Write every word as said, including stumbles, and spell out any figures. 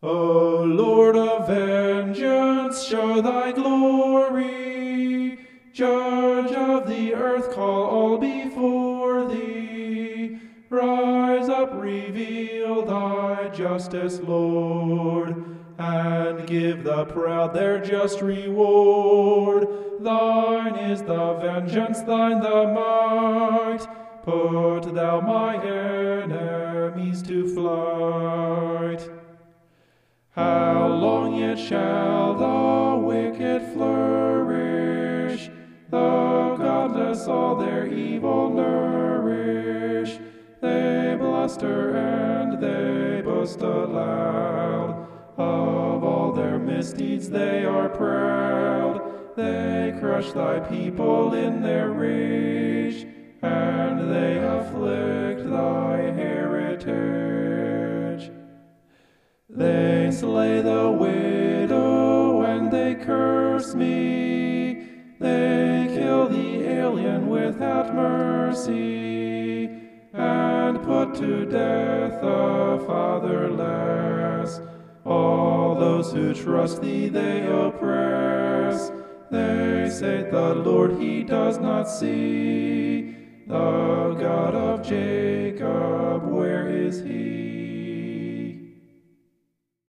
O Lord of vengeance, show thy glory. Judge of the earth, call all before thee. Rise up, reveal thy justice, Lord, and give the proud their just reward. Thine is the vengeance, thine the might. Put thou my enemies to flight. How long yet shall the wicked flourish? The godless all their evil nourish. They bluster and they boast aloud. Of all their misdeeds they are proud. They crush thy people in their rage, and they afflict thy heritage. They slay the widow and they curse me. They kill the alien without mercy, and put to death the fatherless. All those who trust thee they oppress. They say, the Lord he does not see. The God of Jacob, where is he?